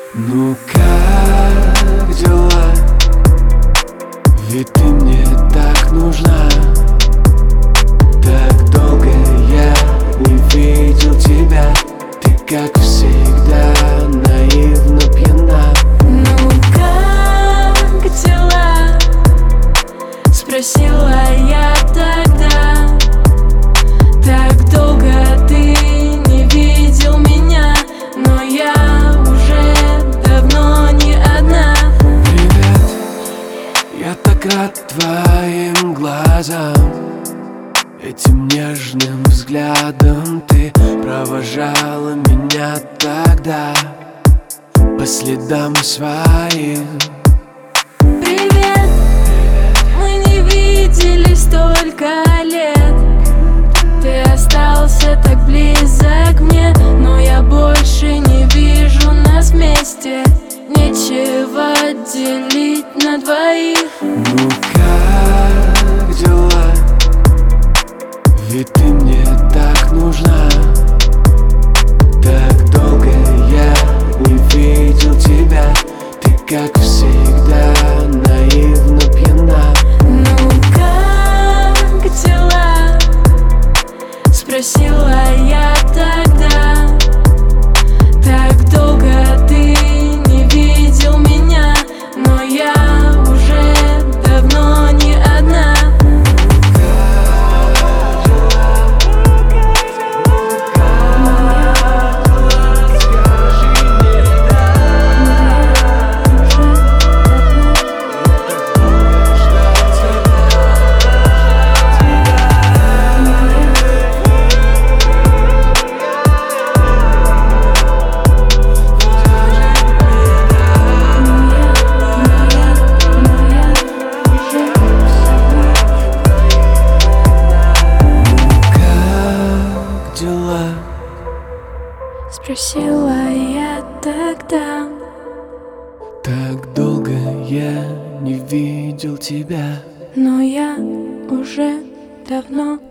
Ну как дела? Ведь ты мне так нужна. Так долго я не видел тебя. Ты, как всегда, наивно пьяна. Ну как дела? Спросила я тогда. Так долго ты не видел меня, но я уже давно не одна. Привет, я так рад твоим глазам. Этим нежным взглядом ты провожала меня тогда по следам своим. Привет, мы не виделись столько лет. Ты остался так близок мне, но я больше не вижу нас вместе. Нечего делить на двоих. Ну как дела? Ведь ты мне так нужна. Так долго я не видел тебя. Ты, как всегда, наивно пьяна. Ну как дела? Спросила я тогда. Так долго ты не видел меня, но я уже давно не одна. Спросила я тогда. Так долго я не видел тебя. Но я уже давно